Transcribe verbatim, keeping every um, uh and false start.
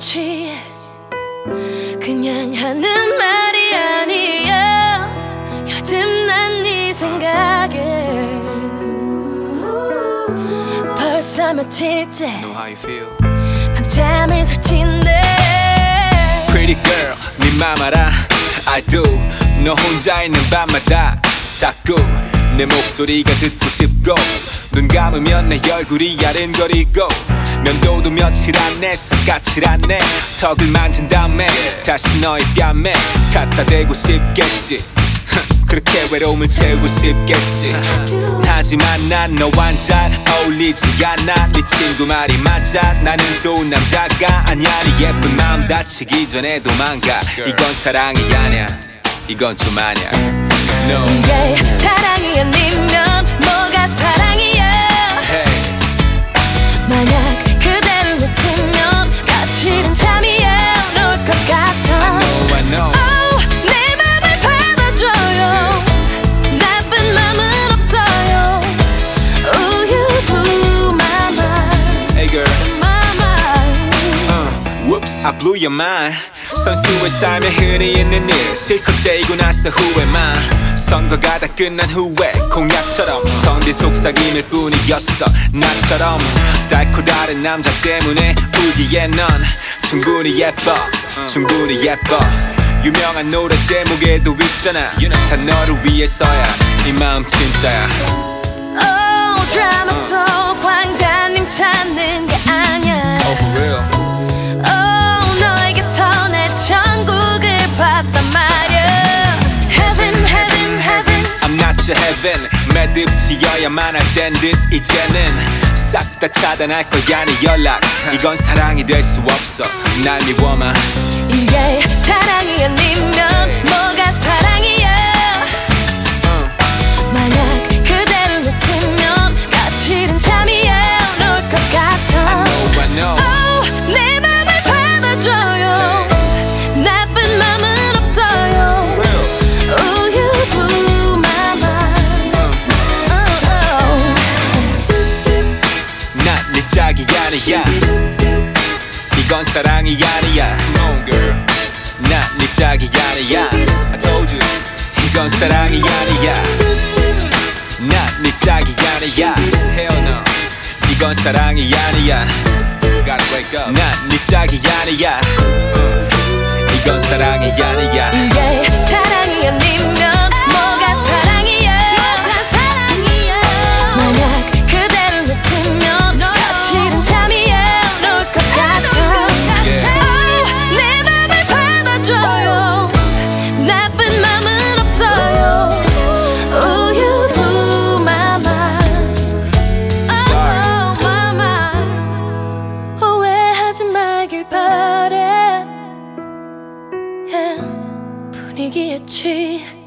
취해 그냥 하는 말이 아니야. 요즘 난 네 생각에 벌써 며칠째 Know how you feel? 밤잠을 설친데 Pretty girl, 네 맘 알아? I do. 너 혼자 있는 밤마다 자꾸 내 목소리가 듣고 싶고 눈 감으면 내 얼굴이 아른거리고 면도도 며칠 안내 섞아칠하네. 턱을 만진 다음에 다시 너의 뺨에 갖다 대고 싶겠지. 그렇게 외로움을 채우고 싶겠지. 하지만 난 너와 잘 어울리지 않아. 네 친구 말이 맞아. 나는 좋은 남자가 아니야. 네 예쁜 마음 다치기 전에 도망가. 이건 사랑이 아니야. 이건 좀 아니야. No. 이게 사랑이 아니면 뭐가 사랑이야. Hey. 만약 그대를 놓치면 며칠은 잠이야 놓을 것 같아. I know, I know. Oh, 내 맘을 받아줘요. 나쁜 맘은 없어요. Ooh, you blew my mind. Hey girl. My mind. Uh, whoops, I blew your mind. 선수의 삶에 흔히 있는 일 실컷 떼고 나서 후회만. 선거가 다 끝난 후에 공약처럼 텅빈 속삭임일 뿐이었어. 나처럼 달고 다른 남자 때문에 울기에 넌 충분히 예뻐. 충분히 예뻐. 유명한 노래 제목에도 있잖아. 다 너를 위해서야. 이 마음 진짜야. Oh, 드라마 속 왕자님 찾는 게 아니야. Oh for real. Oh, 너에게서 내 천국을 봤단 말이야. Heaven, heaven, heaven. I'm not your heaven. 매듭 지어야만 할 땐 듯 이제는 싹 다 차단할 거야 네 연락. 이건 사랑이 될 수 없어. 날 미워마. 이게 사랑이 아니면 뭐가 사랑이야. uh. 만약 그대를 놓치면 며칠은 잠이야 놓을 것 같아. I know, I know. Oh, 내 맘을 받아줘요. 나쁜 맘은 없어요. Real. Ooh, you blew my mind. uh. Oh, oh. 난 네 짝이 아니야. 이건 사랑이 아니야. No girl. 난 네 짝이 아니야. I told you. 이건 사랑이 아니야. 난 네 짝이 아니야. Hell no. 이건 사랑이 아니야. Gotta wake up. 난 네 짝이 아니야. uh. 이건 사랑이 아니야. 이게 사랑이 아니면 뭐가 사랑이야. 뭐가 사랑이야. 만약 그대를 놓치면 며칠은 잠이야 놓을 것 같아. Oh, 내 맘을 받아줘요. 나쁜 맘은 없어요. Ooh, you blew my mind. Sorry. Oh, my mind. 오해하지 말길 바래. Yeah, 분위기에 취해